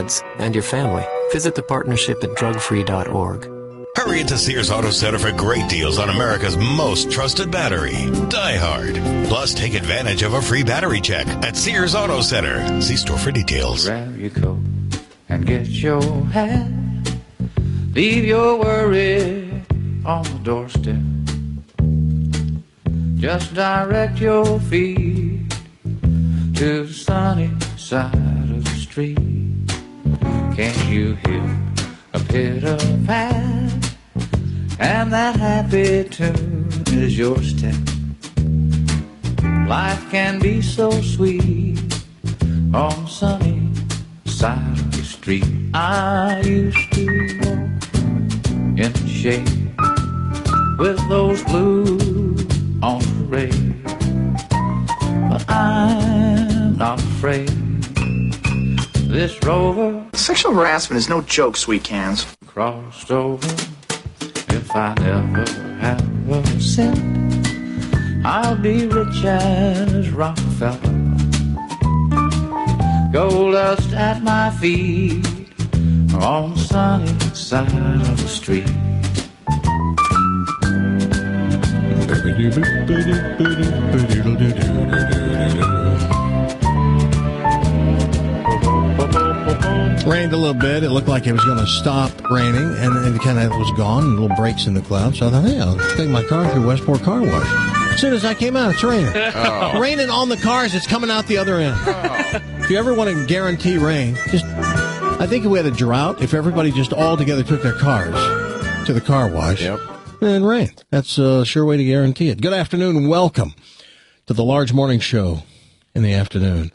meds, and your family. Visit the partnership at drugfree.org. Hurry into Sears Auto Center for great deals on America's most trusted battery, Die Hard. Plus, take advantage of a free battery check at Sears Auto Center. See store for details. Grab your coat and get your hat. Leave your worry on the doorstep. Just direct your feet to the sunny side of the street. Can't you hear a pitter-pat? And that happy tune is your step. Life can be so sweet on the sunny side of the street. I used to walk in the shade with those blues on parade, but I'm not afraid. This rover sexual harassment is no joke, sweet cans. Crossed over. If I never have a cent, I'll be rich as Rockefeller. Gold dust at my feet on the sunny side of the street. Rained a little bit. It looked like it was going to stop raining, and it kind of was gone. Little breaks in the clouds. So I thought, hey, I'll take my car through Westport Car Wash. As soon as I came out, it's raining. Oh. Raining on the cars. It's coming out the other end. Oh. If you ever want to guarantee rain, I think if we had a drought, if everybody just all together took their cars to the car wash, then rain. That's a sure way to guarantee it. Good afternoon and welcome to the Large Morning Show in the afternoon.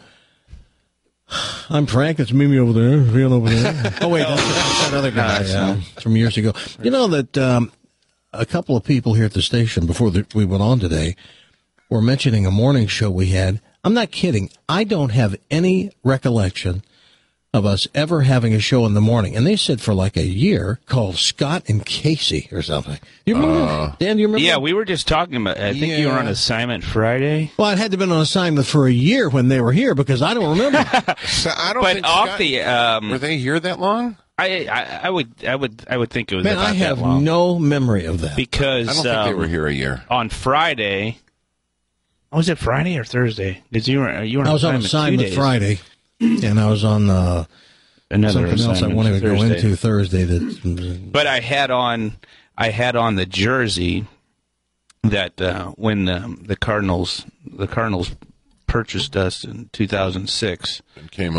I'm Frank. It's Mimi over there. Real over there. Oh, wait. That's that other guy from years ago. You know that a couple of people here at the station before we went on today were mentioning a morning show we had. I'm not kidding. I don't have any recollection of us ever having a show in the morning. And they said for like a year called Scott and Casey or something. You remember? Dan, do you remember? Yeah, we were just talking about, I think you were on assignment Friday. Well, it had to have been on assignment for a year when they were here because I don't remember. So I don't think were they here that long? I would think it was Man, about I have that long. no memory of that. Because I don't think they were here a year. On Friday, was it Friday or Thursday? Because you were I was on assignment Friday, and I was on another something else I wanted to go into Thursday. But I had on the jersey that when the Cardinals purchased us in 2006 and came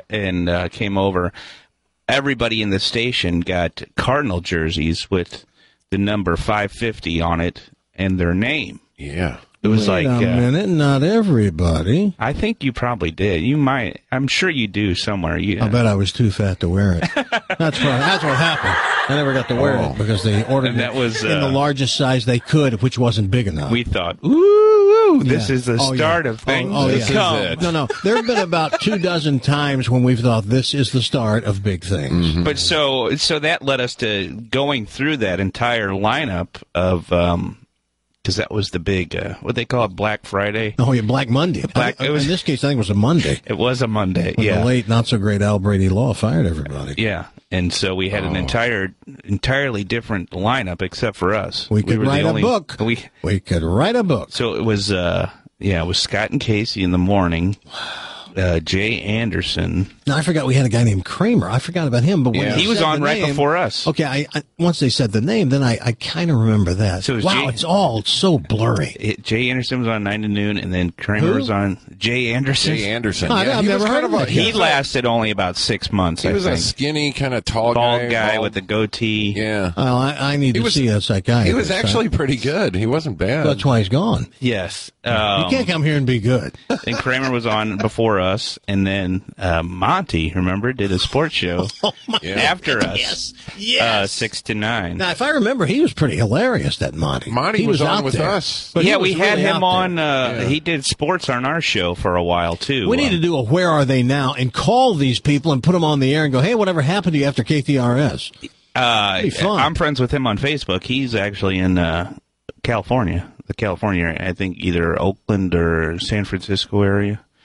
over. Everybody in the station got Cardinal jerseys with the number 550 on it and their name. Yeah. It was Wait a minute, not everybody. I think you probably did. You might. I'm sure you do somewhere. I bet I was too fat to wear it. That's what happened. I never got to wear it because they ordered it in the largest size they could, which wasn't big enough. We thought, ooh, this is the start of things. This is it. No. There have been about 24 times when we've thought this is the start of big things. Mm-hmm. But so that led us to going through that entire lineup of. Because that was the big, what they call it, Black Friday. Oh, yeah, Black Monday. In this case, I think it was a Monday. It was a Monday, when the late, not-so-great Al Brady Law fired everybody. Yeah, and so we had an entirely different lineup except for us. We could write a book. We could write a book. So it was, it was Scott and Casey in the morning. Jay Anderson. Now, I forgot we had a guy named Kramer. I forgot about him. But when he was on right before us. Okay, I once they said the name, then I kind of remember that. So it's so blurry. Jay Anderson was on 9 to noon, and then Kramer was on Jay Anderson. Jay Anderson. I've never heard of him. He lasted only about 6 months, He was a skinny, kind of tall guy. With a goatee. Yeah. Well, I need to see a psychiatrist. He was actually pretty good. He wasn't bad. That's why he's gone. Yes. You can't come here and be good. And Kramer was on before us, and then Monty, remember, did a sports show after us. Yes. 6 to 9. Now, if I remember, he was pretty hilarious, that Monty. He was on with us. But we had him on. He did sports on our show for a while, too. We need to do a Where Are They Now and call these people and put them on the air and go, hey, whatever happened to you after KTRS? I'm friends with him on Facebook. He's actually in California. I think either Oakland or San Francisco area.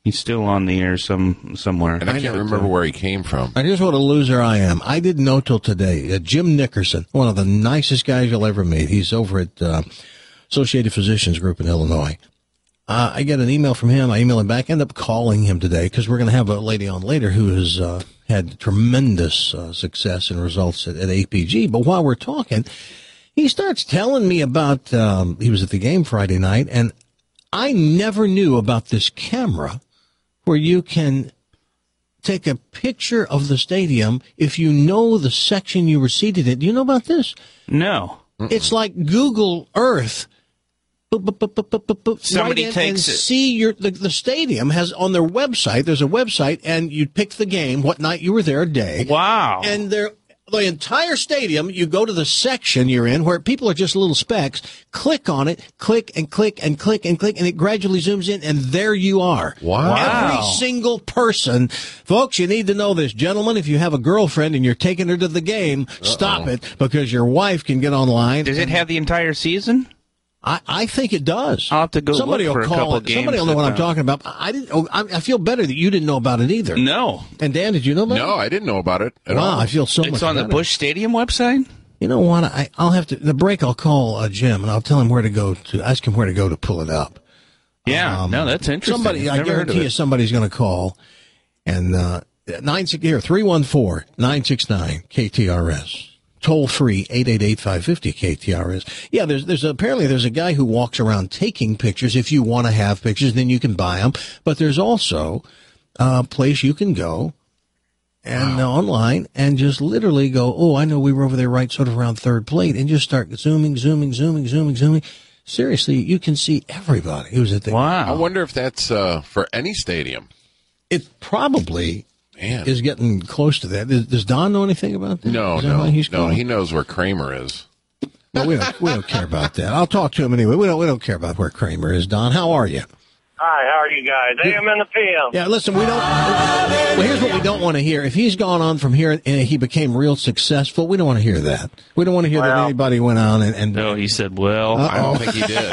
He's still on the air somewhere. And I can't remember where he came from. And here's what a loser I am. I didn't know till today. Jim Nickerson, one of the nicest guys you'll ever meet. He's over at Associated Physicians Group in Illinois. I get an email from him. I email him back. End up calling him today because we're going to have a lady on later who has had tremendous success and results at APG. But while we're talking, he starts telling me about he was at the game Friday night, and I never knew about this camera where you can take a picture of the stadium if you know the section you were seated in. Do you know about this? No. It's like Google Earth. Somebody right takes and it. See the stadium has on their website. There's a website, and you pick the game, what night you were there, day. Wow. And the entire stadium, you go to the section you're in where people are just little specks, click on it, click and click and click and click, and it gradually zooms in, and there you are. Wow. Every single person. Folks, you need to know this. Gentlemen, if you have a girlfriend and you're taking her to the game, stop it, because your wife can get online. Does it have the entire season? I think it does. I'll have to go Somebody look for will a call couple it. games. Somebody will know what I'm talking about. I feel better that you didn't know about it either. No. And Dan, did you know about it? No, I didn't know about it at all. Wow, I feel so much It's on better. the Busch Stadium website? You know what? I'll have to, the break, I'll call Jim, and I'll tell him where to go to, ask him where to go to pull it up. Yeah, no, that's interesting. Somebody, I Never heard of guarantee you it. somebody's going to call. And 314-969-KTRS. Toll free, 888-550-KTRS. Yeah, there's apparently a guy who walks around taking pictures. If you want to have pictures, then you can buy them. But there's also a place you can go and online and just literally go, oh, I know we were over there right sort of around third plate, and just start zooming. Seriously, you can see everybody who's at the Wow. I wonder if that's for any stadium. It probably Man. is getting close to that. Does Don know anything about that? No, Is that why he's no. calling? He knows where Kramer is. No, we don't care about that. I'll talk to him anyway. We don't care about where Kramer is. Don, how are you? Hi, how are you guys? AM and the PM. Yeah, listen, we don't. Well, here's what we don't want to hear. If he's gone on from here and he became real successful, we don't want to hear that. We don't want to hear that anybody went on and. No, he said, well. I don't think he did. He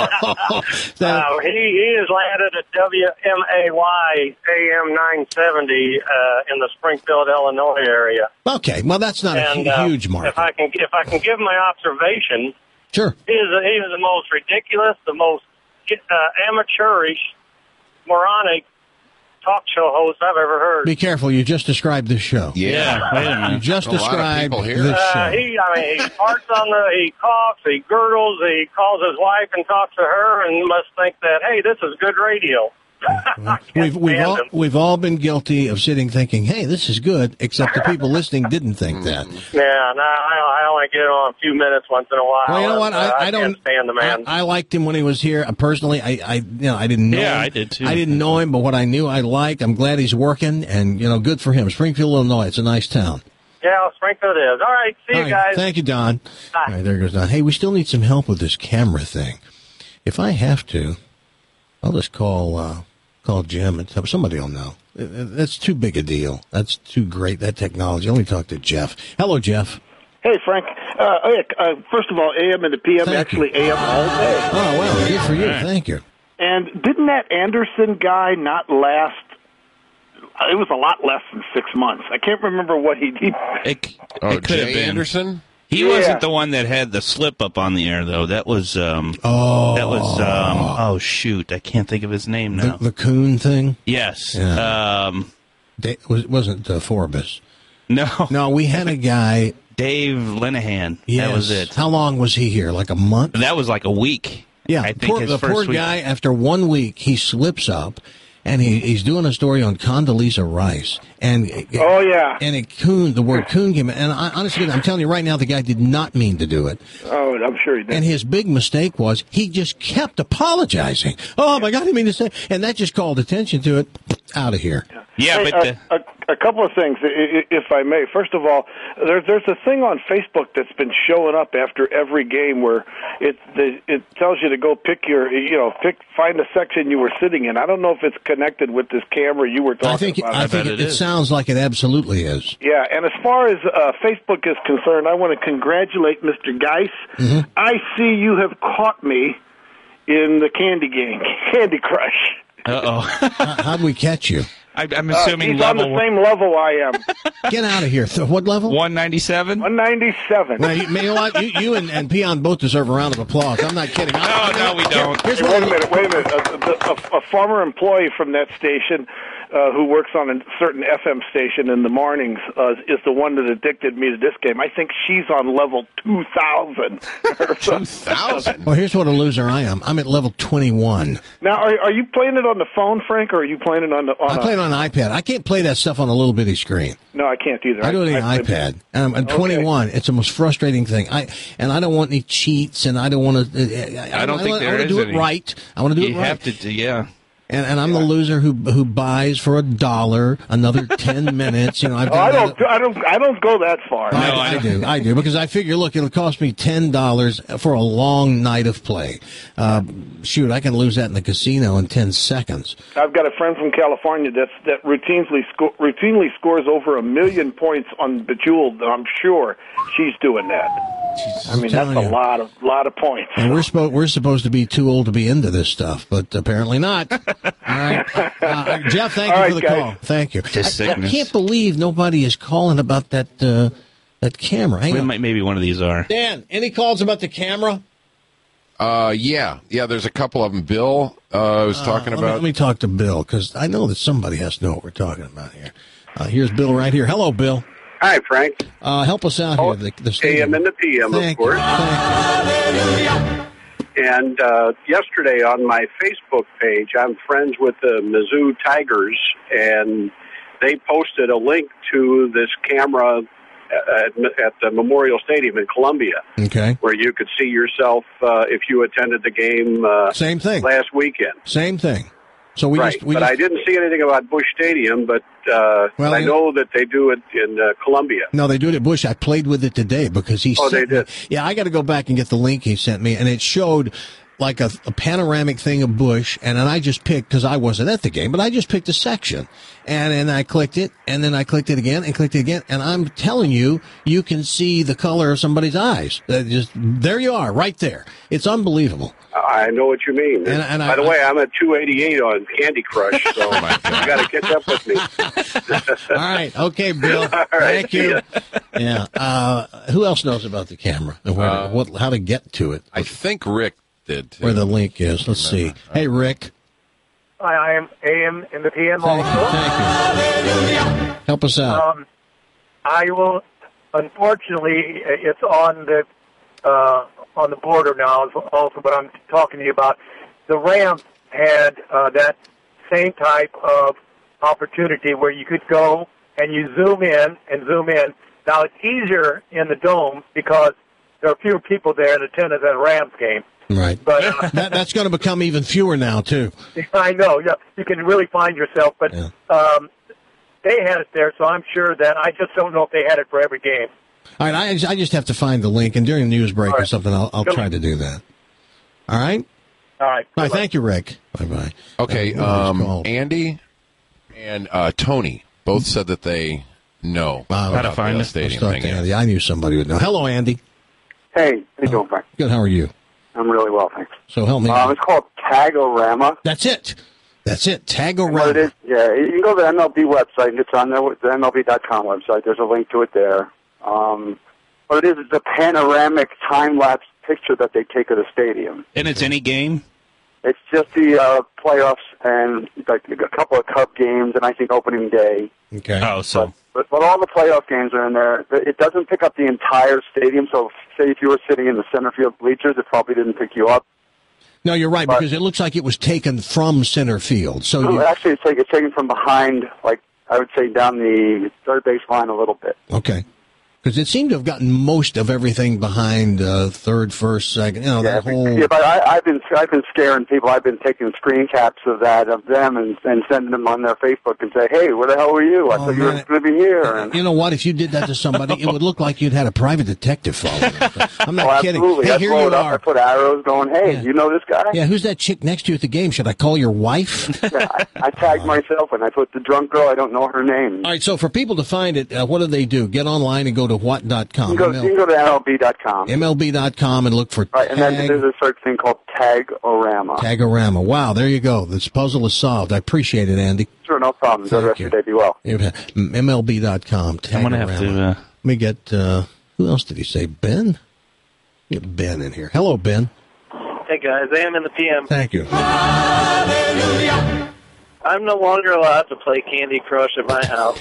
is landed at WMAY AM 970 in the Springfield, Illinois area. Okay, well, that's not a huge market. If I can give my observation, sure. He is the most ridiculous, the most amateurish, moronic talk show host I've ever heard. Be careful, you just described this show. Yeah, wait a minute. You just described this show. He farts he coughs, he gurgles, he calls his wife and talks to her and must think that, hey, this is good radio. We've all been guilty of sitting thinking, hey, this is good, except the people listening didn't think that. Yeah, no, I only get on a few minutes once in a while. Well, you know what? I don't can't stand the man. I liked him when he was here. Personally, I didn't know him. I did too. I didn't know him, but what I knew I liked. I'm glad he's working, and good for him. Springfield, Illinois, it's a nice town. Yeah, Springfield is. All right, see you guys. Thank you, Don. Bye. All right, there goes Don. Hey, we still need some help with this camera thing. If I have to, I'll just call Jim and somebody will know. That's too big a deal. That's too great, that technology. Let me talk to Jeff. Hello, Jeff. Hey, Frank. First of all, AM and the PM, AM all day. Oh, well, good for you. Thank you. And didn't that Anderson guy not last? It was a lot less than 6 months. I can't remember what he did. It could Jay have been. Anderson? He wasn't the one that had the slip up on the air, though. That was, oh, shoot. I can't think of his name now. The Coon thing? Yes. Yeah. Wasn't Forbes. No, we had a guy. Dave Linehan. Yes. That was it. How long was he here? Like a month? That was like a week. Yeah, I think the poor guy, after 1 week, he slips up, and he's doing a story on Condoleezza Rice. And the word coon came in. And honestly, I'm telling you right now, the guy did not mean to do it. Oh, I'm sure he did. And his big mistake was he just kept apologizing. Oh, my God, I didn't mean to say. And that just called attention to it. Out of here. Yeah, hey, but a couple of things, if I may. First of all, there's a thing on Facebook that's been showing up after every game where it tells you to go find the section you were sitting in. I don't know if it's connected with this camera you were talking about. I think it sounds like it absolutely is. Yeah, and as far as Facebook is concerned, I want to congratulate Mr. Geis. Mm-hmm. I see you have caught me in the Candy Crush. Uh-oh. How'd we catch you? I'm assuming he's on the same level I am. Get out of here. What level? 197? 197. Now, you know what? You and Peon both deserve a round of applause. I'm not kidding. No, we don't. Hey, wait a minute. A former employee from that station who works on a certain FM station in the mornings is the one that addicted me to this game. I think she's on level 2,000. 2,000? Well, here's what a loser I am. I'm at level 21. Now, are you playing it on the phone, Frank, or are you playing it on I play it on an iPad. I can't play that stuff on a little bitty screen. No, I can't either. I do it on an iPad. I'm 21. It's the most frustrating thing. I don't want any cheats, and I don't want to. I don't think there is I want to do it any. right. I want to do it right. You have to, yeah. And I'm the loser who buys for $1 another 10 minutes. You know, I don't go that far. No, I do because I figure, look, it'll cost me $10 for a long night of play. Shoot, I can lose that in the casino in 10 seconds. I've got a friend from California that routinely scores over 1 million points on Bejeweled. I'm sure she's doing that. I mean, that's a lot of points. And we're supposed to be too old to be into this stuff, but apparently not. All right, Jeff, thank you for the call. Thank you. I can't believe nobody is calling about that camera. Hang on. Maybe one of these are. Dan, any calls about the camera? Yeah. There's a couple of them. Bill was talking about. Let me talk to Bill because I know that somebody has to know what we're talking about here. Here's Bill right here. Hello, Bill. Hi, Frank. Help us out here. The AM and the PM, of course. And yesterday on my Facebook page, I'm friends with the Mizzou Tigers, and they posted a link to this camera at the Memorial Stadium in Columbia. Okay. Where you could see yourself if you attended the game Same thing. last weekend. Same thing. So I didn't see anything about Busch Stadium, but I know that they do it in Columbia. No, they do it at Busch. I played with it today because he they did? Yeah, I got to go back and get the link he sent me, and it showed like a panoramic thing of Busch, and then I just picked, because I wasn't at the game, but I just picked a section, and then I clicked it, and then I clicked it again, and I'm telling you, you can see the color of somebody's eyes. There you are, right there. It's unbelievable. I know what you mean. And by the way, I'm at 288 on Candy Crush, so you got to catch up with me. All right. Okay, Bill. All right, Thank you. Yeah. Who else knows about the camera? How to get to it? I think Rick did, too. Where the link is. Let's see. Hey, Rick. Hi, I am AM in the PM Thank also. you. Help us out. I will, unfortunately, it's on the border now also, but I'm talking to you about the Rams had that same type of opportunity where you could go and you zoom in and zoom in. Now, it's easier in the Dome because there are fewer people there in attendance at a Rams game. Right. But that's going to become even fewer now, too. I know. Yeah, you can really find yourself. But they had it there, so I'm sure that I just don't know if they had it for every game. All right, I just have to find the link, and during the news break or something, I'll try to do that. All right? All right. All right, thank you, Rick. Bye-bye. Okay, Andy and Tony both said that they know how to find the stadium thing. Andy. I knew somebody would know. Hello, Andy. Hey, how you doing, Frank? Good, how are you? I'm really well, thanks. So help me. It's called Tagorama. That's it, Tagorama. What it is, yeah, you can go to the MLB website. It's on the MLB.com website. There's a link to it there. What it is a panoramic time-lapse picture that they take of the stadium. And it's any game? It's just the playoffs and like a couple of Cub games and I think opening day. Okay. Oh, so. But all the playoff games are in there. It doesn't pick up the entire stadium. So, say if you were sitting in the center field bleachers, it probably didn't pick you up. No, you're right, because it looks like it was taken from center field. So actually, it's taken from behind, like I would say, down the third base line a little bit. Okay. Because it seemed to have gotten most of everything behind third, first, second. You know, that whole. Yeah, but I've been scaring people. I've been taking screen caps of them and sending them on their Facebook and say, "Hey, where the hell were you? I thought you were going to be here." And you know what? If you did that to somebody, it would look like you'd had a private detective following them. I'm not kidding. Absolutely. Hey, here you are. I put arrows going. Hey, you know this guy? Yeah. Who's that chick next to you at the game? Should I call your wife? Yeah, I tagged myself and I put the drunk girl. I don't know her name. All right. So for people to find it, what do they do? Get online and go to what.com? You can go to MLB.com. MLB.com and look for right, and then there's a search thing called Tag-O-Rama. Tag-O-Rama. Wow, there you go. This puzzle is solved. I appreciate it, Andy. Sure, no problem. Go the rest of your day. Be well. MLB.com. I'm going to have to... Let me get... who else did he say? Ben? Get Ben in here. Hello, Ben. Hey, guys. AM in the PM. Thank you. Hallelujah. I'm no longer allowed to play Candy Crush at my house.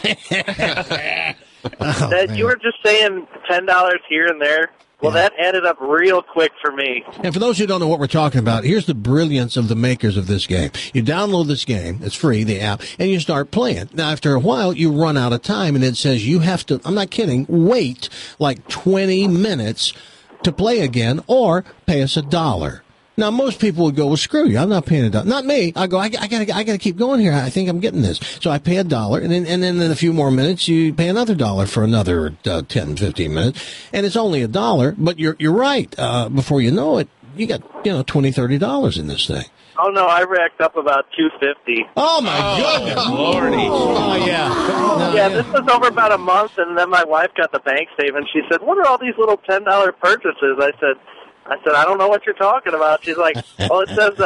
You were just saying $10 here and there. Well, that added up real quick for me. And for those who don't know what we're talking about, here's the brilliance of the makers of this game. You download this game, it's free, the app, and you start playing. Now, after a while, you run out of time, and it says you have to, I'm not kidding, wait like 20 minutes to play again, or pay us $1. Now, most people would go, well, screw you, I'm not paying $1. Not me. I go, I gotta keep going here. I think I'm getting this. So I pay $1, and then in a few more minutes, you pay another $1 for another 10, 15 minutes. And it's only $1, but you're right. Before you know it, you got, $20, $30 in this thing. Oh, no, I racked up about $250. Oh, my goodness. Lordy. Oh, yeah. No, this was over about a month, and then my wife got the bank statement. She said, what are all these little $10 purchases? I said, I don't know what you're talking about. She's like, well, it says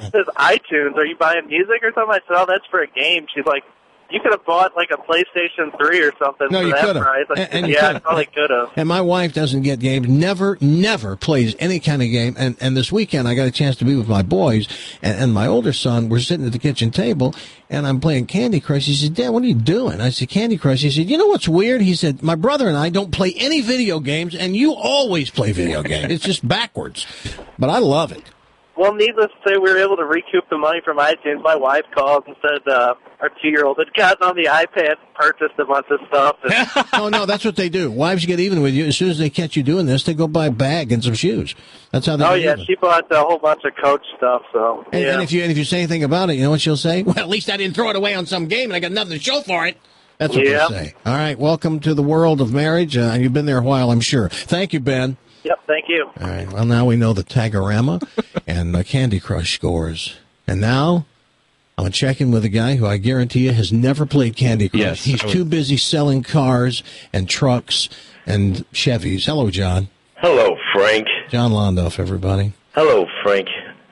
iTunes. Are you buying music or something? I said, oh, that's for a game. She's like, you could have bought like a PlayStation 3 or something for that price. I probably could have. And my wife doesn't get games, never plays any kind of game. And this weekend I got a chance to be with my boys and my older son. We're sitting at the kitchen table and I'm playing Candy Crush. He said, Dad, what are you doing? I said, Candy Crush. He said, you know what's weird? He said, my brother and I don't play any video games and you always play video games. It's just backwards. But I love it. Well, needless to say, we were able to recoup the money from iTunes. My wife called and said our 2-year-old had gotten on the iPad, purchased a bunch of stuff. And no, that's what they do. Wives get even with you. As soon as they catch you doing this, they go buy a bag and some shoes. That's how they do it. Oh, yeah, she bought a whole bunch of Coach stuff. So, and if you say anything about it, you know what she'll say? Well, at least I didn't throw it away on some game and I got nothing to show for it. That's what they'll say. All right, welcome to the world of marriage. You've been there a while, I'm sure. Thank you, Ben. Yep, thank you. All right, well, now we know the Tag-O-Rama and the Candy Crush scores. And now I'm checking with a guy who I guarantee you has never played Candy Crush. Yes, he's too busy selling cars and trucks and Chevys. Hello, John. Hello, Frank. John Londoff, everybody. Hello, Frank.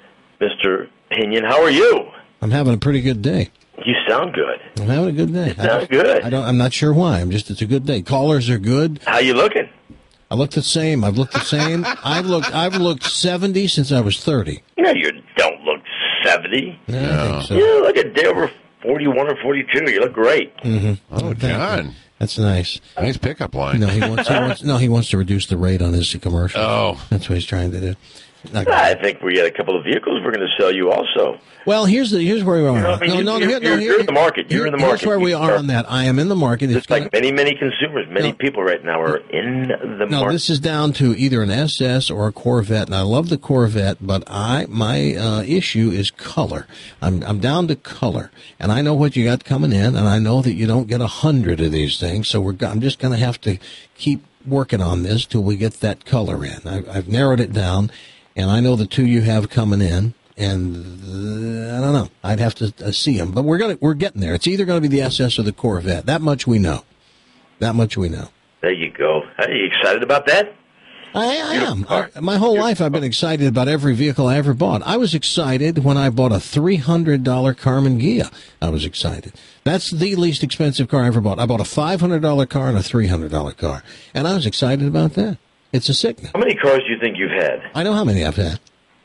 Mr. Pinion, how are you? I'm having a pretty good day. You sound good. I'm having a good day. You sound good. I'm not sure why. It's a good day. Callers are good. How you looking? I look the same. I've looked the same. I've looked 70 since I was 30. No, you don't look 70. Yeah, I think so. You look a day over 41 or 42. You look great. Mm-hmm. Oh, John. That's nice. Nice pickup line. No, he wants to reduce the rate on his commercial. Oh. That's what he's trying to do. I think we got a couple of vehicles we're going to sell you also. Well, here's where we are. You're in the market. You're in the market. Here's where we are on that. I am in the market. It's like many consumers, people right now are in the market. No, this is down to either an SS or a Corvette, and I love the Corvette, but my issue is color. I'm down to color, and I know what you got coming in, and I know that you don't get 100 of these things, so I'm just going to have to keep working on this till we get that color in. I've narrowed it down. And I know the two you have coming in, and I don't know. I'd have to see them, but we're getting there. It's either going to be the SS or the Corvette. That much we know. There you go. Are you excited about that? I am. My whole life I've been excited about every vehicle I ever bought. I was excited when I bought a $300 Carmen Ghia. I was excited. That's the least expensive car I ever bought. I bought a $500 car and a $300 car, and I was excited about that. It's a sickness. How many cars do you think you've had? I know how many I've had.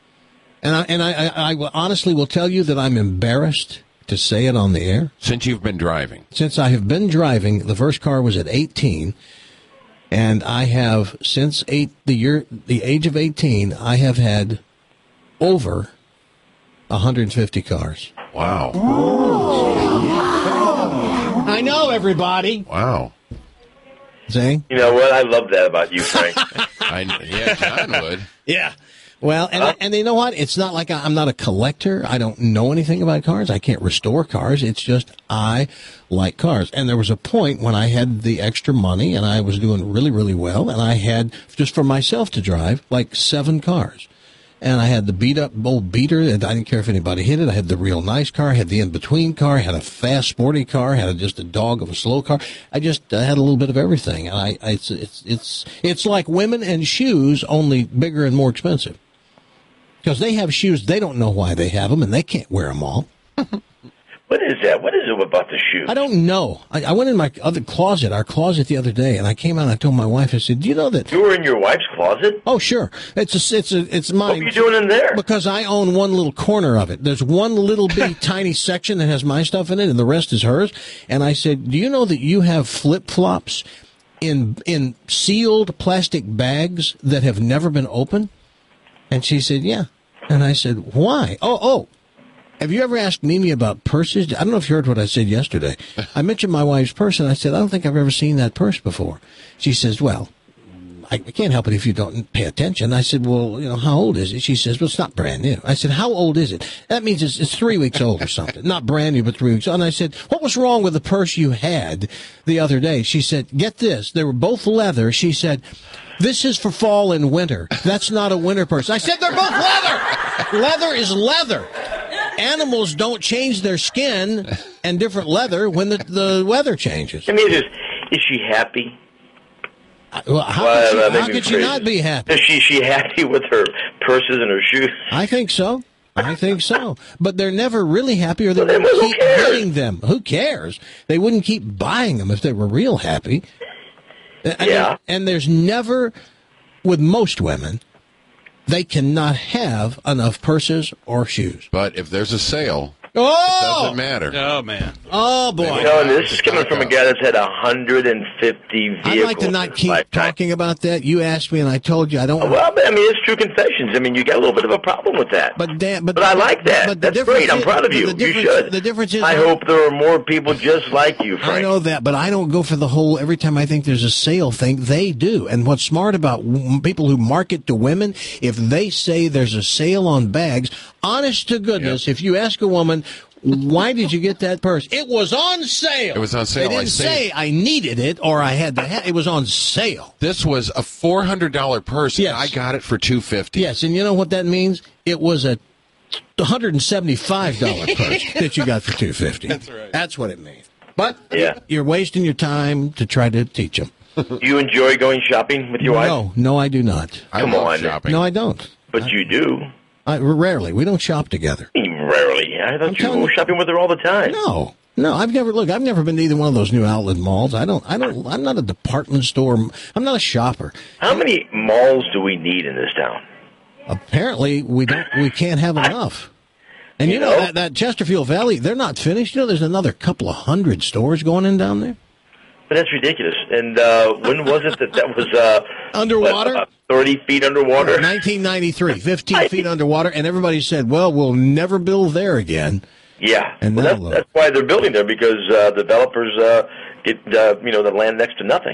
And I honestly will tell you that I'm embarrassed to say it on the air. Since you've been driving? Since I have been driving, the first car was at 18. And I have, since the age of 18, I have had over 150 cars. Wow. I know, everybody. Wow. Zane? You know what? I love that about you, Frank. Yeah, John would. Yeah. Well, and you know what? It's not like I'm not a collector. I don't know anything about cars. I can't restore cars. It's just I like cars. And there was a point when I had the extra money and I was doing really, really well. And I had, just for myself to drive, like 7 cars. And I had the beat-up old beater, and I didn't care if anybody hit it. I had the real nice car, I had the in-between car, I had a fast, sporty car, I had just a dog of a slow car. I just had a little bit of everything. And it's like women and shoes, only bigger and more expensive. Because they have shoes, they don't know why they have them, and they can't wear them all. What is that? What is it about the shoes? I don't know. I went in my other closet, our closet the other day, and I came out and I told my wife, I said, do you know that... You were in your wife's closet? Oh, sure. It's mine. What are you doing in there? Because I own one little corner of it. There's one little bitty tiny section that has my stuff in it, and the rest is hers. And I said, do you know that you have flip-flops in sealed plastic bags that have never been opened? And she said, yeah. And I said, why? Oh. Have you ever asked Mimi about purses? I don't know if you heard what I said yesterday. I mentioned my wife's purse, and I said, I don't think I've ever seen that purse before. She says, well, I can't help it if you don't pay attention. I said, well, how old is it? She says, well, it's not brand new. I said, how old is it? That means it's 3 weeks old or something. Not brand new, but 3 weeks old. And I said, what was wrong with the purse you had the other day? She said, get this. They were both leather. She said, this is for fall and winter. That's not a winter purse. I said, they're both leather. Leather is leather. Animals don't change their skin and different leather when the weather changes. I mean, is she happy? Well, how could she not be happy? Is she happy with her purses and her shoes? I think so. But they're never really happy, or they wouldn't keep getting them. Who cares? They wouldn't keep buying them if they were real happy. Yeah. And there's never, with most women, they cannot have enough purses or shoes. But if there's a sale, it doesn't matter. Oh, man. Oh, boy. This is coming from a guy that's had 150 vehicles. I'd like to not keep talking about that. You asked me, and I told you I don't. Well, I mean, it's true confessions. I mean, you got a little bit of a problem with that. But I like that. But that's great. I'm proud of you. You should. The difference is, I hope there are more people just like you, Frank. I know that, but I don't go for the whole, every time I think there's a sale thing, they do. And what's smart about people who market to women, if they say there's a sale on bags, honest to goodness, if you ask a woman, why did you get that purse? It was on sale. It was on sale. They didn't say I needed it or I had to have it. It was on sale. This was a $400 purse, and I got it for $250. Yes, and you know what that means? It was a $175 purse that you got for $250. That's right. That's what it means. But you're wasting your time to try to teach them. Do you enjoy going shopping with your wife? No, I do not. Come on. Shopping. No, I don't. But you do. Rarely. We don't shop together. Rarely. I thought you go shopping with her all the time. No, I've never been to either one of those new outlet malls. I'm not a department store. I'm not a shopper. How many malls do we need in this town? Apparently, we can't have enough. And you know that Chesterfield Valley, they're not finished. There's another couple of hundred stores going in down there. But that's ridiculous. And when was it that was underwater? What, 30 feet underwater? 1993, 15 feet underwater, and everybody said, well, we'll never build there again. Yeah, and that's why they're building there, because developers get the land next to nothing.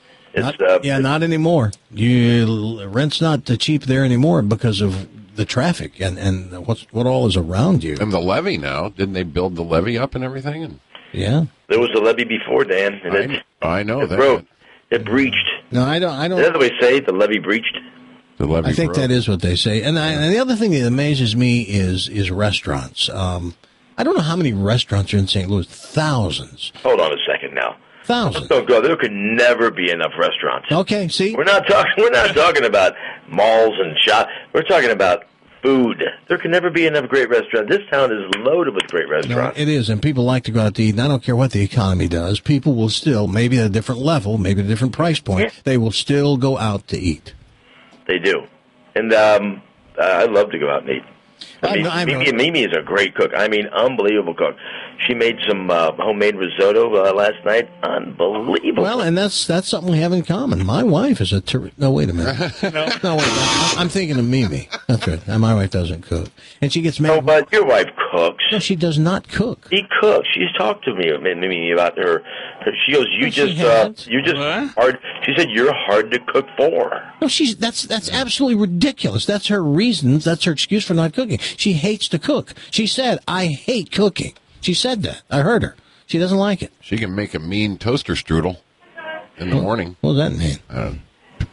Not anymore. Rent's not cheap there anymore because of the traffic and what all is around you. And the levee now, didn't they build the levee up and everything? Yeah. There was a levee before, Dan, and I know that. It breached. No, I don't. Is that the way they say it? The levee breached? The levee I think broke. that is what they say. And the other thing that amazes me is restaurants. I don't know how many restaurants are in St. Louis. Thousands. Hold on a second now. Thousands. Don't go. There could never be enough restaurants. Okay, see? We're not talking about malls and shops. We're talking about food. There can never be enough great restaurants. This town is loaded with great restaurants. No, it is, and people like to go out to eat. And I don't care what the economy does. People will still, maybe at a different level, maybe at a different price point, they will still go out to eat. They do. And I love to go out and eat. Mimi is a great cook. I mean, unbelievable cook. She made some homemade risotto last night. Unbelievable. Well, and that's something we have in common. My wife is no, wait a minute. No, wait. I'm thinking of Mimi. That's right. My wife doesn't cook, and she gets mad. No, but your wife cooks. No, she does not cook. She cooks. She's talked to Mimi about her. She goes, you're just hard. She said you're hard to cook for. No, that's absolutely ridiculous. That's her reasons. That's her excuse for not cooking. She hates to cook. She said, I hate cooking. She said that. I heard her. She doesn't like it. She can make a mean toaster strudel in the morning. What does that mean?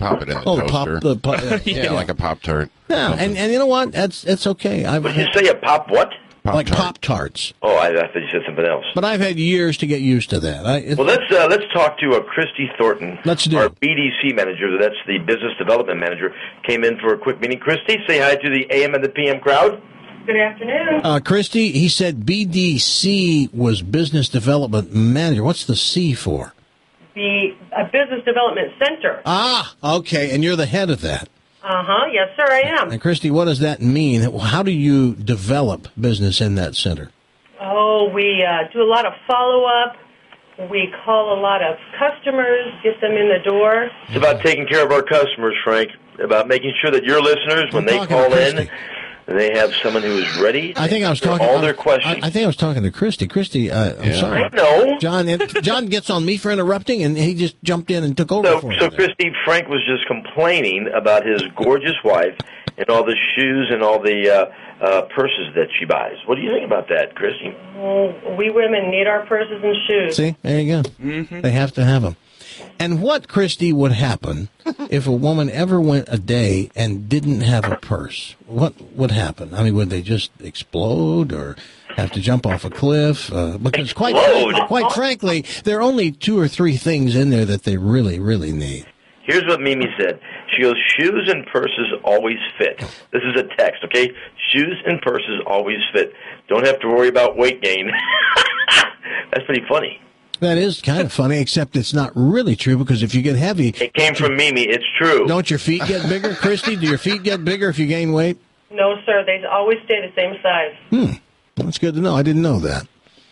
pop it in the toaster. Yeah, like a Pop-Tart. Yeah, and you know what? It's okay. What did you say? A pop what? Like Pop-Tarts. Oh, I thought you said something else. But I've had years to get used to that. Well, let's talk to Christy Thornton. Let's do our it. BDC manager. That's the business development manager. Came in for a quick meeting. Christy, say hi to the AM and the PM crowd. Good afternoon. Christy, he said BDC was business development manager. What's the C for? The Business Development Center. Ah, okay, and you're the head of that. Yes, sir, I am. And Christy, what does that mean? How do you develop business in that center? Oh, we do a lot of follow-up. We call a lot of customers, get them in the door. It's about taking care of our customers, Frank, about making sure that your listeners, when they call in, they have someone who is ready to answer all their questions. I think I was talking to Christy. Christy, I'm sorry. I know. John gets on me for interrupting, and he just jumped in and took over for me. So Christy, Frank was just complaining about his gorgeous wife and all the shoes and all the purses that she buys. What do you think about that, Christy? Well, we women need our purses and shoes. See, there you go. Mm-hmm. They have to have them. And what, Christy, would happen if a woman ever went a day and didn't have a purse? What would happen? I mean, would they just explode or have to jump off a cliff? Because quite frankly, there are only 2 or 3 things in there that they really, really need. Here's what Mimi said. She goes, shoes and purses always fit. This is a text, okay? Shoes and purses always fit. Don't have to worry about weight gain. That's pretty funny. That is kind of funny, except it's not really true, because if you get heavy... It came from Mimi. It's true. Don't your feet get bigger, Christy? Do your feet get bigger if you gain weight? No, sir. They always stay the same size. That's good to know. I didn't know that.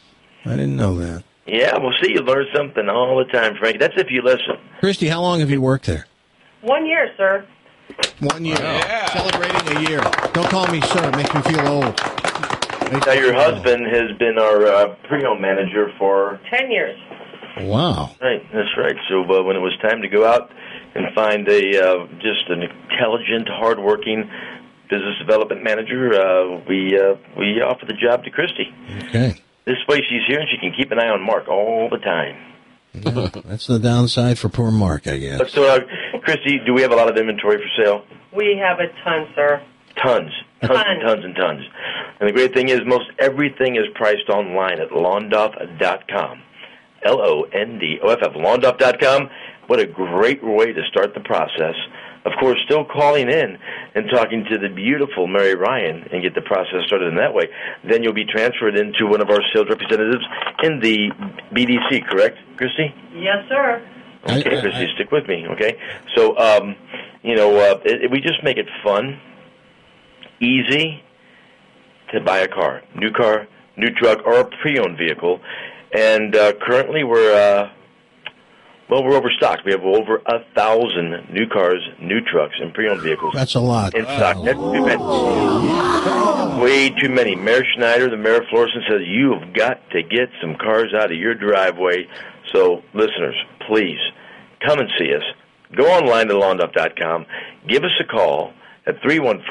Yeah, well, see, you learn something all the time, Frank. That's if you listen. Christy, how long have you worked there? 1 year, sir. 1 year. Yeah. Celebrating a year. Don't call me sir. It makes me feel old. Now, your husband has been our pre-owned manager for 10 years. Wow. Right, that's right. So when it was time to go out and find just an intelligent, hardworking business development manager, we offered the job to Christy. Okay. This way she's here and she can keep an eye on Mark all the time. Yeah, that's the downside for poor Mark, I guess. So, Christy, do we have a lot of inventory for sale? We have a ton, sir. Tons and tons. And the great thing is most everything is priced online at Londoff.com. LONDOFF, Londoff.com. What a great way to start the process. Of course, still calling in and talking to the beautiful Mary Ryan and get the process started in that way. Then you'll be transferred into one of our sales representatives in the BDC, correct, Christy? Yes, sir. Okay, Christy, stick with me, okay? So, we just make it fun, easy to buy a car, new truck, or a pre-owned vehicle. And currently we're overstocked. We have over 1,000 new cars, new trucks, and pre-owned vehicles. That's a lot. In stock. That's too many. Way too many. Mayor Schneider, the mayor of Florissant, says you've got to get some cars out of your driveway. So, listeners, please come and see us. Go online to Londoff.com. Give us a call at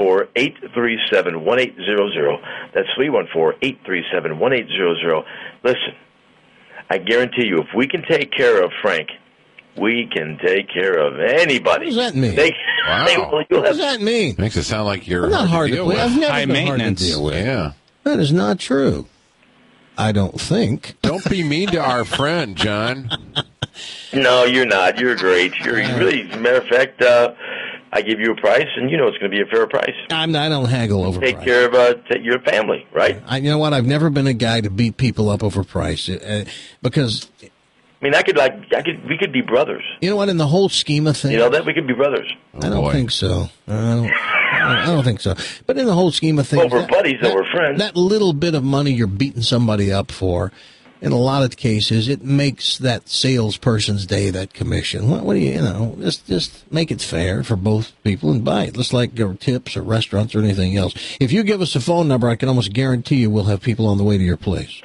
314-837-1800. That's 314-837-1800. Listen, I guarantee you, if we can take care of Frank, we can take care of anybody. What does that mean? What does that mean? Makes it sound like you're not hard to deal with. I've never high been maintenance. Hard to deal with. Yeah. That is not true. I don't think. Don't be mean to our friend, John. No, you're not. You're great. You're really, as a matter of fact, I give you a price, and you know it's going to be a fair price. I don't haggle over price. Take care of your family, right? You know what? I've never been a guy to beat people up over price because. I mean, we could be brothers. You know what? In the whole scheme of things, you know that we could be brothers. I don't think so. I don't think so. But in the whole scheme of things, we're buddies and we're friends. That little bit of money you're beating somebody up for, in a lot of cases, it makes that salesperson's day, that commission. What do you just make it fair for both people and buy it. Just like tips or restaurants or anything else. If you give us a phone number, I can almost guarantee you we'll have people on the way to your place.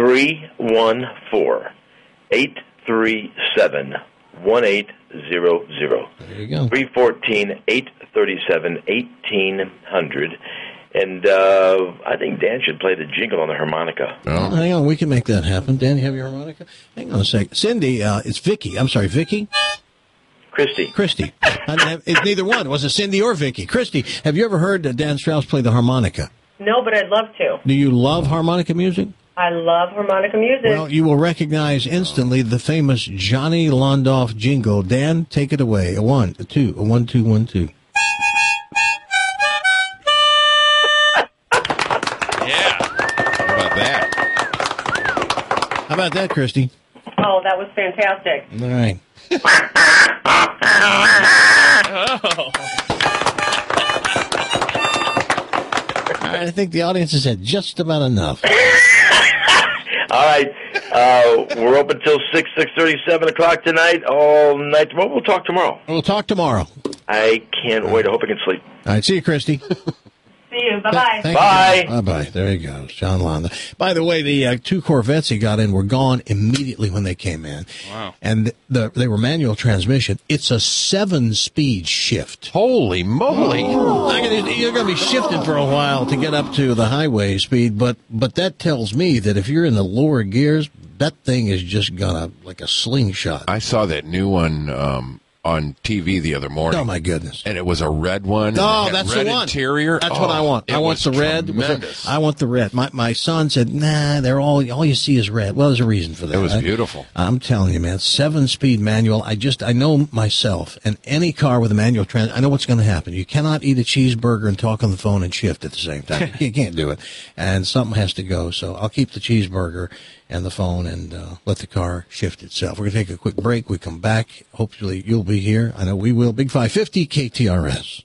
314-837-1800. There you go. 314-837-1800. And I think Dan should play the jingle on the harmonica. Oh. Hang on, we can make that happen. Dan, you have your harmonica? Hang on a sec. Cindy, it's Vicky. I'm sorry, Vicky? Christy. It's neither one. Was it Cindy or Vicky? Christy, have you ever heard Dan Strauss play the harmonica? No, but I'd love to. Do you love harmonica music? I love harmonica music. Well, you will recognize instantly the famous Johnny Londoff jingle. Dan, take it away. A 1, a 2, a 1, 2, 1, 2. Yeah. How about that? How about that, Christy? Oh, that was fantastic. All right. I think the audience has had just about enough. All right. We're open till 6:30, 7 o'clock tonight, all night. Well, we'll talk tomorrow. We'll talk tomorrow. I can't wait. I hope I can sleep. All right. See you, Christy. See you. Bye-bye. Bye. Bye-bye. There he goes, John Londa. By the way, the 2 Corvettes he got in were gone immediately when they came in. Wow. And they were manual transmission. It's a 7-speed shift. Holy moly. You're going to be shifting for a while to get up to the highway speed, but that tells me that if you're in the lower gears, that thing is just gonna like a slingshot. I saw that new one on TV the other morning. Oh my goodness! And it was a red one. Oh, that's red the one. Interior. That's what I want. I want the red. Tremendous. I want the red. My son said, "Nah, they're all you see is red." Well, there's a reason for that. It was beautiful. I'm telling you, man. 7-speed manual. I know myself, and any car with a manual trans. I know what's going to happen. You cannot eat a cheeseburger and talk on the phone and shift at the same time. You can't do it, and something has to go. So I'll keep the cheeseburger and the phone and let the car shift itself. We're going to take a quick break. We come back. Hopefully you'll be here. I know we will. Big 550 KTRS.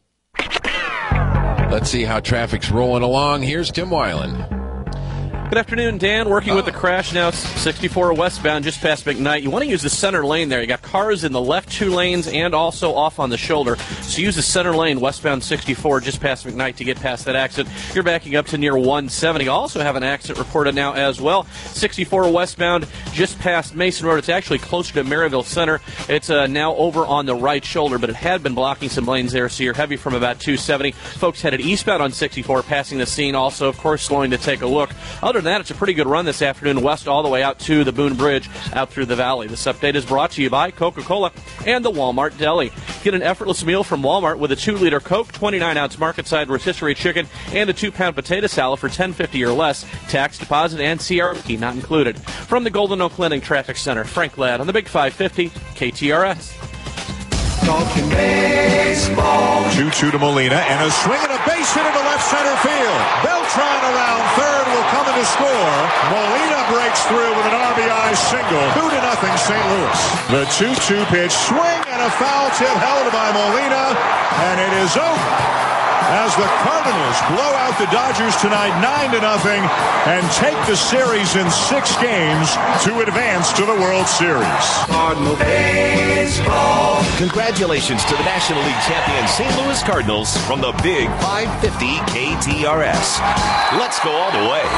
Let's see how traffic's rolling along. Here's Tim Weiland. Good afternoon, Dan. Working with the crash now, 64 westbound, just past McKnight. You want to use the center lane there. You got cars in the left 2 lanes and also off on the shoulder. So use the center lane, westbound 64, just past McKnight to get past that accident. You're backing up to near 170. Also have an accident reported now as well. 64 westbound, just past Mason Road. It's actually closer to Maryville Center. It's now over on the right shoulder, but it had been blocking some lanes there, so you're heavy from about 270. Folks headed eastbound on 64, passing the scene. Also, of course, slowing to take a look. Other than that, it's a pretty good run this afternoon, west all the way out to the Boone Bridge, out through the valley. This update is brought to you by Coca-Cola and the Walmart Deli. Get an effortless meal from Walmart with a 2-liter Coke, 29-ounce market-side rotisserie chicken, and a 2-pound potato salad for $10.50 or less. Tax, deposit, and CRP not included. From the Golden Oak Landing Traffic Center, Frank Ladd on the Big 550 KTRS. Talking baseball. 2-2 to Molina, and a swing and a base hit into left center field. Beltran around third will come in to score. Molina breaks through with an RBI single. 2-0 St. Louis. The 2-2 pitch, swing and a foul tip held by Molina, and it is over as the Cardinals blow out the Dodgers tonight 9-0 and take the series in 6 games to advance to the World Series. Cardinal baseball. Congratulations to the National League champion St. Louis Cardinals from the Big 550 KTRS. Let's go all the way.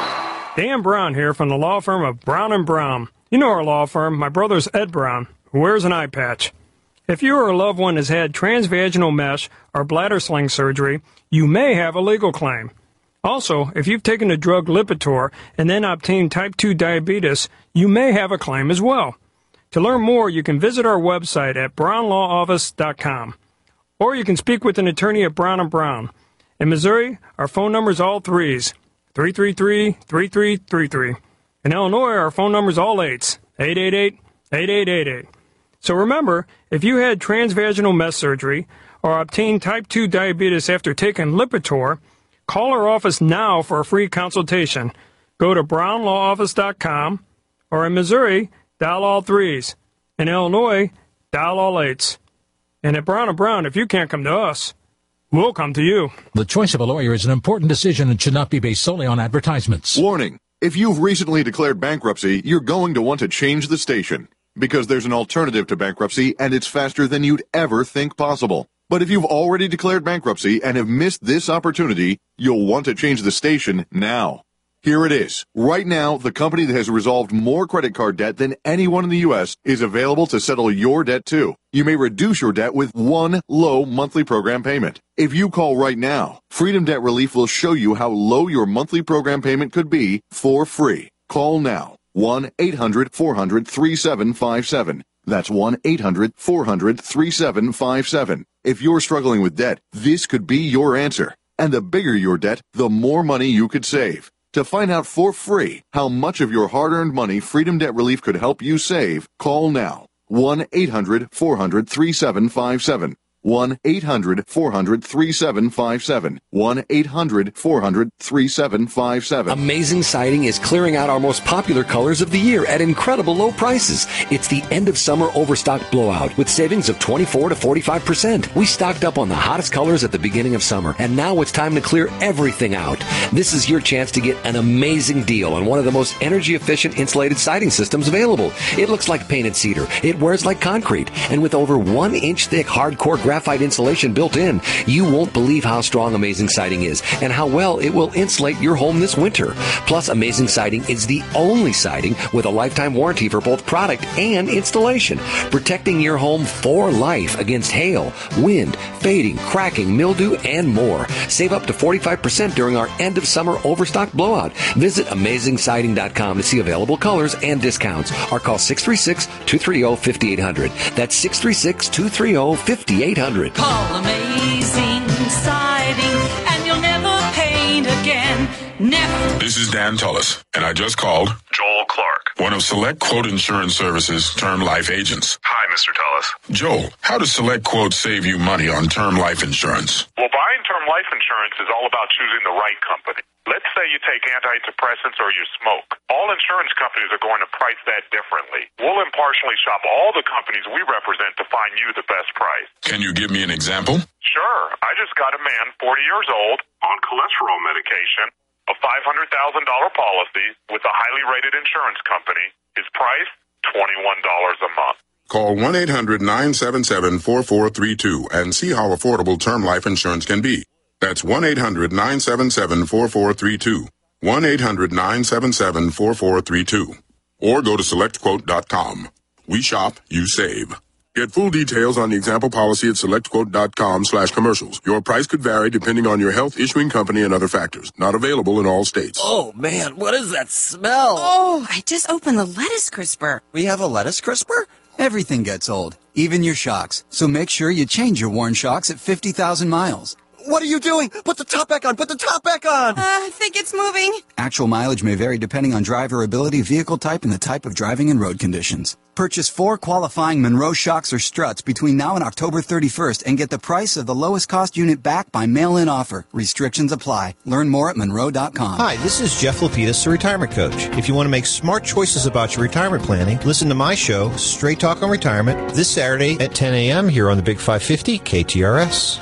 Dan Brown here from the law firm of Brown & Brown. You know our law firm. My brother's Ed Brown, who wears an eye patch. If you or a loved one has had transvaginal mesh or bladder sling surgery, you may have a legal claim. Also, if you've taken the drug Lipitor and then obtained type 2 diabetes, you may have a claim as well. To learn more, you can visit our website at brownlawoffice.com. Or you can speak with an attorney at Brown & Brown. In Missouri, our phone number is all 3s, 333-3333. In Illinois, our phone number is all 8s, 888-8888. So remember, if you had transvaginal mesh surgery or obtained type 2 diabetes after taking Lipitor, call our office now for a free consultation. Go to brownlawoffice.com, or in Missouri, dial all 3s. In Illinois, dial all 8s. And at Brown & Brown, if you can't come to us, we'll come to you. The choice of a lawyer is an important decision and should not be based solely on advertisements. Warning. If you've recently declared bankruptcy, you're going to want to change the station, because there's an alternative to bankruptcy and it's faster than you'd ever think possible. But if you've already declared bankruptcy and have missed this opportunity, you'll want to change the station now. Here it is. Right now, the company that has resolved more credit card debt than anyone in the U.S. is available to settle your debt too. You may reduce your debt with one low monthly program payment. If you call right now, Freedom Debt Relief will show you how low your monthly program payment could be for free. Call now. 1-800-400-3757. That's 1-800-400-3757. If you're struggling with debt, this could be your answer. And the bigger your debt, the more money you could save. To find out for free how much of your hard-earned money Freedom Debt Relief could help you save, call now. 1-800-400-3757. 1-800-400-3757. 1-800-400-3757. Amazing Siding is clearing out our most popular colors of the year at incredible low prices. It's the end of summer overstock blowout with savings of 24 to 45%. We stocked up on the hottest colors at the beginning of summer, and now it's time to clear everything out. This is your chance to get an amazing deal on one of the most energy-efficient insulated siding systems available. It looks like painted cedar. It wears like concrete. And with over 1-inch thick hardcore graphite insulation built in, you won't believe how strong Amazing Siding is and how well it will insulate your home this winter. Plus, Amazing Siding is the only siding with a lifetime warranty for both product and installation, protecting your home for life against hail, wind, fading, cracking, mildew, and more. Save up to 45% during our end of summer overstock blowout. Visit AmazingSiding.com to see available colors and discounts, or call 636-230-5800. That's 636-230-5800. Call Amazing Siding and you'll never paint again. Never. This is Dan Tullis, and I just called Joel Clark, one of Select Quote Insurance Services' term life agents. Hi, Mr. Tullis. Joel, how does Select Quote save you money on term life insurance? Well, buying term life insurance is all about choosing the right company. Let's say you take antidepressants or you smoke. All insurance companies are going to price that differently. We'll impartially shop all the companies we represent to find you the best price. Can you give me an example? Sure. I just got a man, 40 years old, on cholesterol medication, a $500,000 policy with a highly rated insurance company. His price, $21 a month. Call 1-800-977-4432 and see how affordable term life insurance can be. That's 1-800-977-4432. 1-800-977-4432. Or go to SelectQuote.com. We shop, you save. Get full details on the example policy at SelectQuote.com/commercials. Your price could vary depending on your health, issuing company, and other factors. Not available in all states. Oh, man, what is that smell? Oh, I just opened the lettuce crisper. We have a lettuce crisper? Everything gets old, even your shocks. So make sure you change your worn shocks at 50,000 miles. What are you doing? Put the top back on! Put the top back on! I think it's moving. Actual mileage may vary depending on driver ability, vehicle type, and the type of driving and road conditions. Purchase 4 qualifying Monroe shocks or struts between now and October 31st and get the price of the lowest cost unit back by mail-in offer. Restrictions apply. Learn more at Monroe.com. Hi, this is Jeff Lapidus, the Retirement Coach. If you want to make smart choices about your retirement planning, listen to my show, Straight Talk on Retirement, this Saturday at 10 a.m. here on the Big 550 KTRS.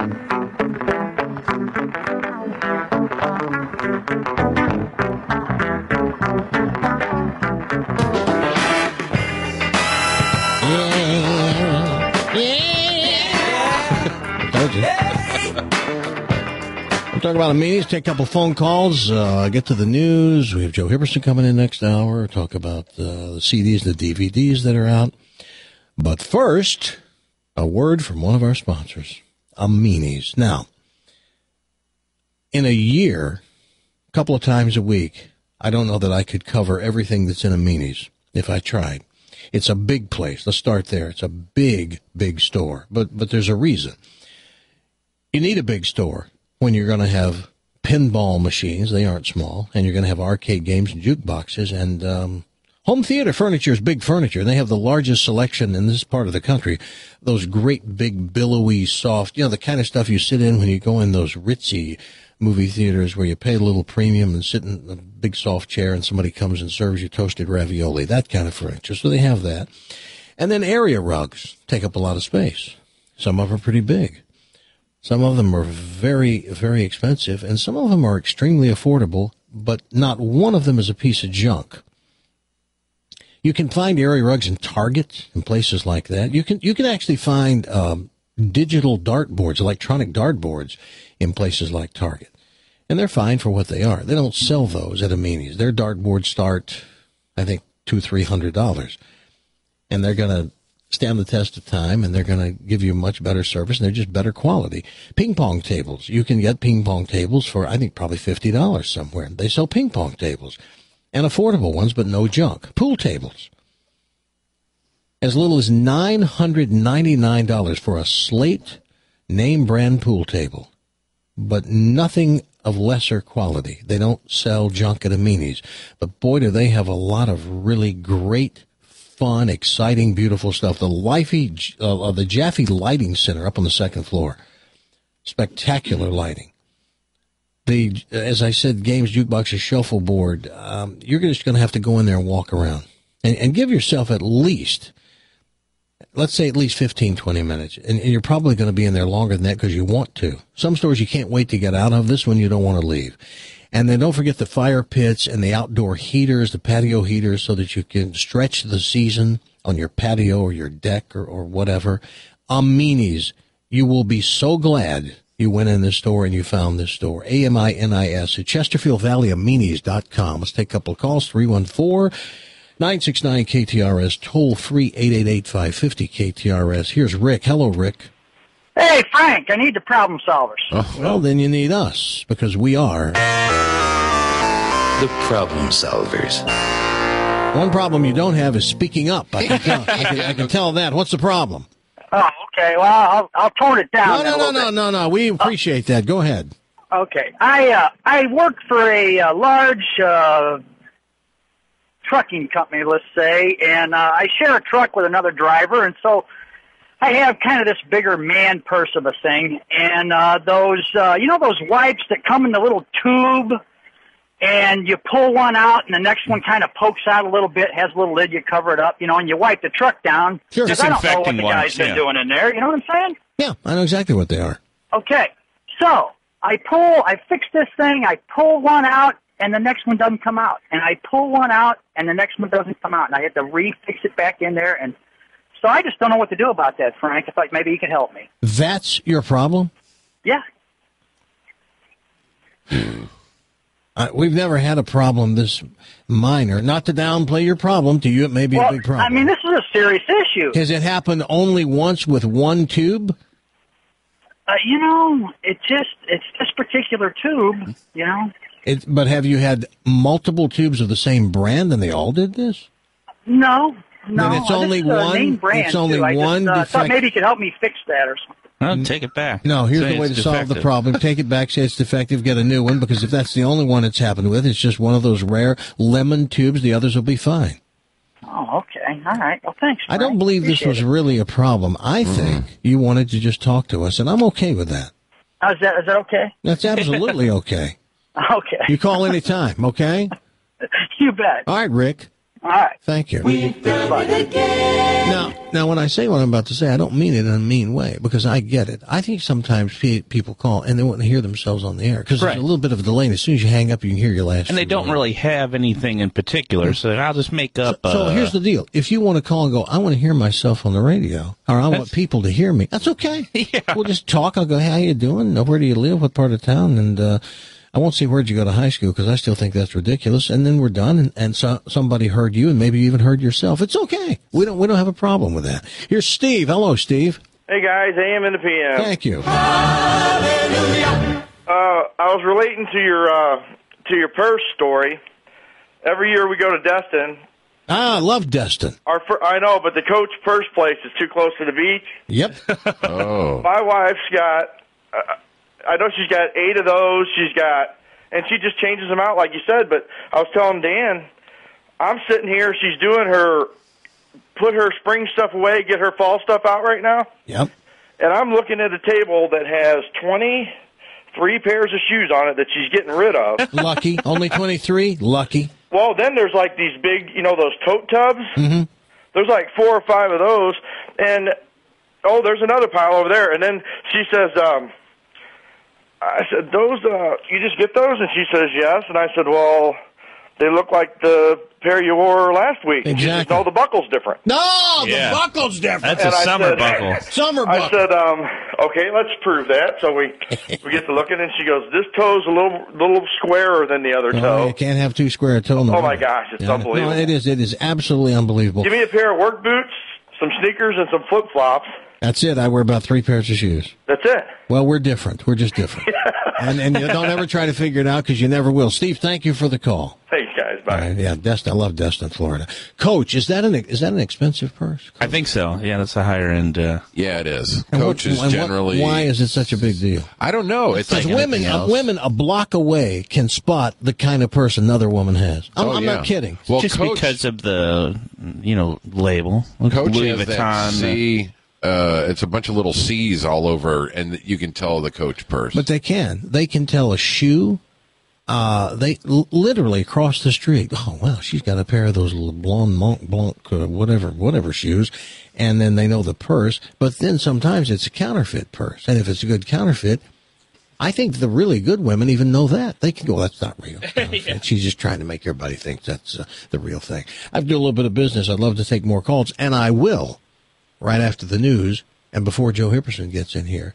We'll talk about amenities, take a couple phone calls, get to the news. We have Joe Hipperson coming in next hour, talk about the CDs and the DVDs that are out. But first, a word from one of our sponsors, Amenities. Now, in a year, a couple of times a week, I don't know that I could cover everything that's in Amenities if I tried. It's a big place. Let's start there. It's a big, big store. But there's a reason. You need a big store when you're going to have pinball machines. They aren't small. And you're going to have arcade games and jukeboxes. And home theater furniture is big furniture. They have the largest selection in this part of the country. Those great, big, billowy, soft, the kind of stuff you sit in when you go in those ritzy movie theaters where you pay a little premium and sit in a big soft chair and somebody comes and serves you toasted ravioli, that kind of furniture. So they have that. And then area rugs take up a lot of space. Some of them are pretty big. Some of them are very, very expensive, and some of them are extremely affordable, but not one of them is a piece of junk. You can find area rugs in Target and places like that. You can actually find digital dartboards, electronic dartboards in places like Target. And they're fine for what they are. They don't sell those at Amenities. Their dartboards start, I think, $200-300. And they're going to stand the test of time, and they're going to give you much better service, and they're just better quality. Ping pong tables. You can get ping pong tables for, I think, probably $50 somewhere. They sell ping pong tables. And affordable ones, but no junk. Pool tables. As little as $999 for a Slate name brand pool table, but nothing of lesser quality. They don't sell junk at Amini's, but boy, do they have a lot of really great, fun, exciting, beautiful stuff. The Jaffe Lighting Center up on the second floor. Spectacular lighting. As I said, games, jukeboxes, shuffleboard. You're just going to have to go in there and walk around and give yourself at least 15, 20 minutes. And you're probably going to be in there longer than that because you want to. Some stores you can't wait to get out of. This one you don't want to leave. And then don't forget the fire pits and the outdoor heaters, the patio heaters, so that you can stretch the season on your patio or your deck or whatever. Amini's. You will be so glad you went in this store and you found this store. AMINIS at ChesterfieldValleyAminis.com. Let's take a couple of calls. 314-969-KTRS. Toll free 888-550-KTRS. Here's Rick. Hello, Rick. Hey, Frank, I need the problem solvers. Oh, well, then you need us, because we are the problem solvers. One problem you don't have is speaking up. I can tell that. What's the problem? Oh, okay. Well, I'll tone it down. No. We appreciate that. Go ahead. Okay. I work for a large trucking company, let's say, and I share a truck with another driver, and so I have kind of this bigger man purse of a thing, and those wipes that come in the little tube, and you pull one out, and the next one kind of pokes out a little bit, has a little lid, you cover it up, and you wipe the truck down. Sure. Because I don't know what the guy's been doing in there, you know what I'm saying? Yeah, I know exactly what they are. Okay, so I fix this thing, I pull one out, and the next one doesn't come out. And I pull one out, and the next one doesn't come out, and I have to refix it back in there, and so I just don't know what to do about that, Frank. I thought maybe you could help me. That's your problem? Yeah. We've never had a problem this minor. Not to downplay your problem, to you it may be a big problem. I mean, this is a serious issue. Has it happened only once with one tube? It's this particular tube, But have you had multiple tubes of the same brand and they all did this? No. Then it's only one. Name brand it's only too. one. I thought maybe you could help me fix that or something. Well, take it back. No, here's the way to solve the problem. Take it back, say it's defective, get a new one, because if that's the only one it's happened with, it's just one of those rare lemon tubes. The others will be fine. Oh, okay. All right. Well, thanks, Frank. I don't believe this was really a problem. I think you wanted to just talk to us, and I'm okay with that. Is that okay? That's absolutely okay. Okay. You call any time, okay? You bet. All right, Rick. All right. Thank you. We've done it again. Now, when I say what I'm about to say, I don't mean it in a mean way, because I get it. I think sometimes people call and they want to hear themselves on the air, because there's a little bit of a delay, and as soon as you hang up, you can hear your last. And they don't really have anything in particular, so I'll just make up. So here's the deal. If you want to call and go, I want to hear myself on the radio, or I want people to hear me, that's okay. Yeah. We'll just talk. I'll go, hey, how you doing? Where do you live? What part of town? And I won't say where'd you go to high school, because I still think that's ridiculous. And then we're done, and somebody heard you, and maybe you even heard yourself. It's okay. We don't have a problem with that. Here's Steve. Hello, Steve. Hey guys, AM and the PM. Thank you. I was relating to your purse story. Every year we go to Destin. I love Destin. I know, but the Coach purse place is too close to the beach. Yep. Oh. My wife's got. I know she's got 8 of those. And she just changes them out, like you said. But I was telling Dan, I'm sitting here. She's doing put her spring stuff away, get her fall stuff out right now. Yep. And I'm looking at a table that has 23 pairs of shoes on it that she's getting rid of. Lucky. Only 23? Lucky. Well, then there's like these big, those tote tubs. Mm-hmm. There's like 4 or 5 of those. And, there's another pile over there. And then she says, I said, those, you just get those? And she says, yes. And I said, well, they look like the pair you wore last week. Exactly. She says, no, the buckle's different. No, the buckle's different. That's a summer buckle. Summer buckle. I said, okay, let's prove that. So we get to looking, and she goes, this toe's a little squarer than the other toe. You can't have too square a toe. Oh, my gosh, it's unbelievable. No, it is absolutely unbelievable. Give me a pair of work boots, some sneakers, and some flip-flops. That's it. I wear about 3 pairs of shoes. That's it. Well, we're different. We're just different. and you don't ever try to figure it out, because you never will. Steve, thank you for the call. Thanks, guys. guys. Bye. Yeah, Destin. I love Destin, Florida. Coach, is that an expensive purse? I think so. Yeah, that's a higher end. Yeah, it is. And Coach is generally. Why is it such a big deal? I don't know. It's Because like women a block away can spot the kind of purse another woman has. I'm not kidding. Well, just Coach, because of the label. Coach Louis has Vuitton. that C. It's a bunch of little C's all over, and you can tell the Coach purse. But they can tell a shoe. They literally across the street. Oh wow, she's got a pair of those Blanc, whatever shoes, and then they know the purse. But then sometimes it's a counterfeit purse, and if it's a good counterfeit, I think the really good women even know that. They can go, that's not real. Yeah. She's just trying to make everybody think that's the real thing. I've done a little bit of business. I'd love to take more calls, and I will right after the news and before Joe Hipperson gets in here.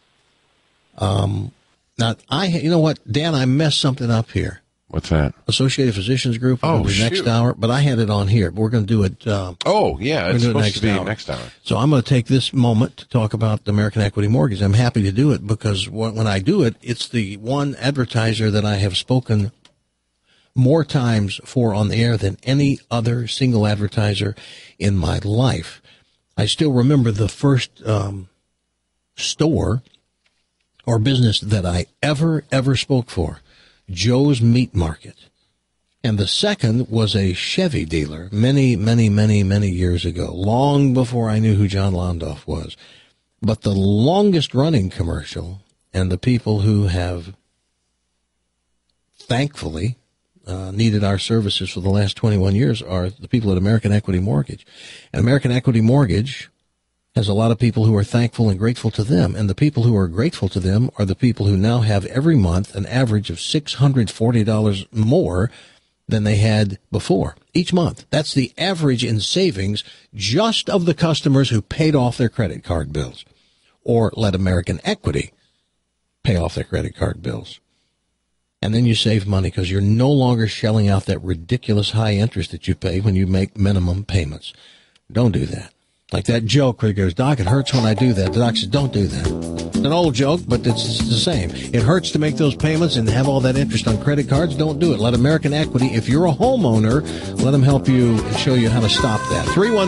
Now, you know what, Dan, I messed something up here. What's that? Associated Physicians Group. Next hour, but I had it on here. But we're going to do it. It's supposed to be next hour. So I'm going to take this moment to talk about the American Equity Mortgage. I'm happy to do it because when I do it, it's the one advertiser that I have spoken more times for on the air than any other single advertiser in my life. I still remember the first store or business that I ever spoke for, Joe's Meat Market. And the second was a Chevy dealer many years ago, long before I knew who John Londoff was. But the longest running commercial, and the people who have thankfully needed our services for the last 21 years are the people at American Equity Mortgage. And American Equity Mortgage has a lot of people who are thankful and grateful to them. And the people who are grateful to them are the people who now have every month an average of $640 more than they had before each month. That's the average in savings just of the customers who paid off their credit card bills or let American Equity pay off their credit card bills. And then you save money because you're no longer shelling out that ridiculous high interest that you pay when you make minimum payments. Don't do that. Like that joke where he goes, Doc, it hurts when I do that. The doc says, don't do that. It's an old joke, but it's the same. It hurts to make those payments and have all that interest on credit cards. Don't do it. Let American Equity, if you're a homeowner, let them help you and show you how to stop that.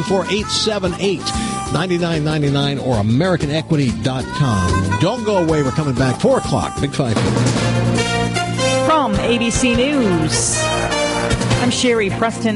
314-878-9999 or AmericanEquity.com. Don't go away. We're coming back. 4 o'clock. Big 550. From ABC News, I'm Sherry Preston.